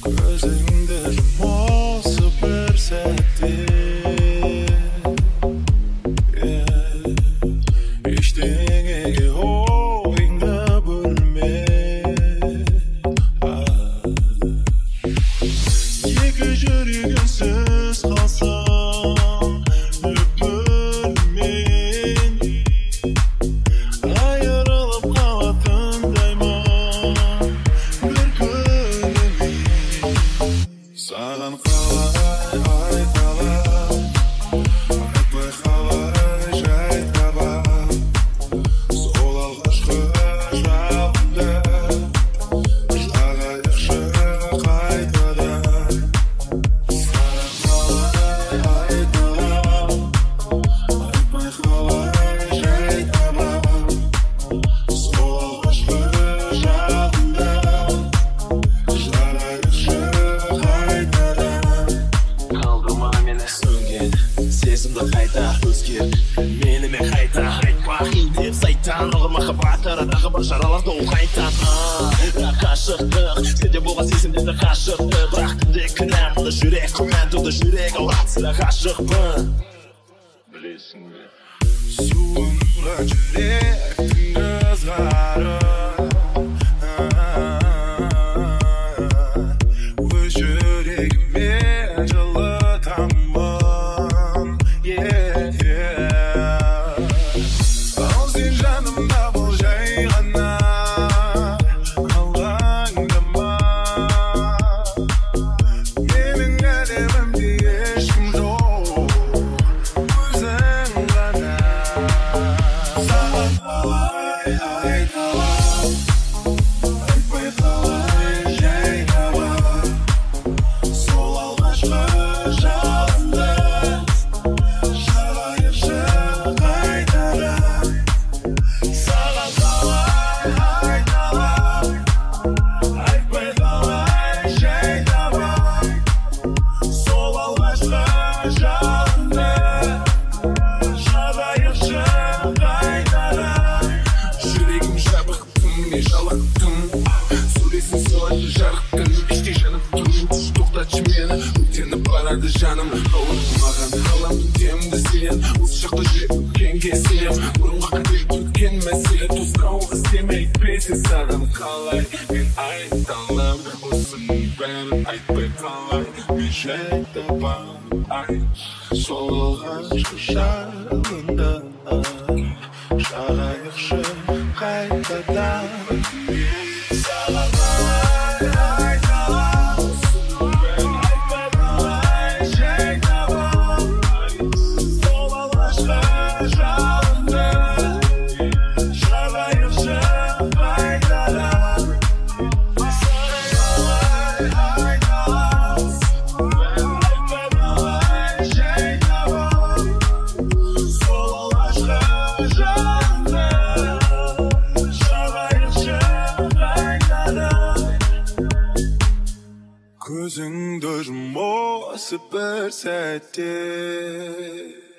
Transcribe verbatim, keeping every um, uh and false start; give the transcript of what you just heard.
Gözünde mosu bir sette Eşteğe oyunda bölme Yeki jürgünsüz kalsam Öpülmen Ayrılıp kalatın dayman Bir gülümün Sağan kalay ay kalay Айтпай қалай жай табам Сол алғашқы жалында Жылағайықшы қайтадан Саған қалай айталам Айтпай қалай жай табам Сол алғашқы жалында Жылағайықшы қайтадан Қалдырма мені сөнген Сезімді қайта өзгер Менімен қайта айтпа деп сайтан Ұғыр махаббат арадағы бір жараларды ол қайтан Қашықтық сенде болған сезімдерді қашықтық Бірақ түнде кінәм Бұнда жүрек күмән туды жүрек ауырады сірә ғашықпын Білесің бе Суынған жүректің ызғары Өз жүрегіме жылытамын Ал сен жанымда бол жай ғана Алаңдама Менің әлемімде ешкім жоқ Өзің ғана Саған қалай айталам Айтпай қалай жай табам Сол алғашқы жалында Жарайықшы қайтадан Саған қалай айталам Айтпай қалай жай табам Сол алғашқы жалында Жарайықшы қайтадан Жүрегім жабықтым, мен жалықтым Суресін солай жарық күн Іштей жанып тұрмын, тоқтатшы мені Өртеніп барады жаным Ауыр маған қалам демді сен Осы шақта жүрек өткенге сенем Бұрынғы қателік өткен мәселе Тосқауыл іздемей песе саған қалай Мен айталам Осының бәрін айтпай қалай Мен жай табам Ай, сол алғашқы жалында Жарайықшы қайтадан Саған қалай айталам Айтпай қалай жай табам Сол алғашқы жалында Жарайықшы қайтадан Саған қалай айталам Айтпай қалай жай табам Сол алғашқы жалында Жарайықшы қайтадан Көзіңді жұм осы бір сәтте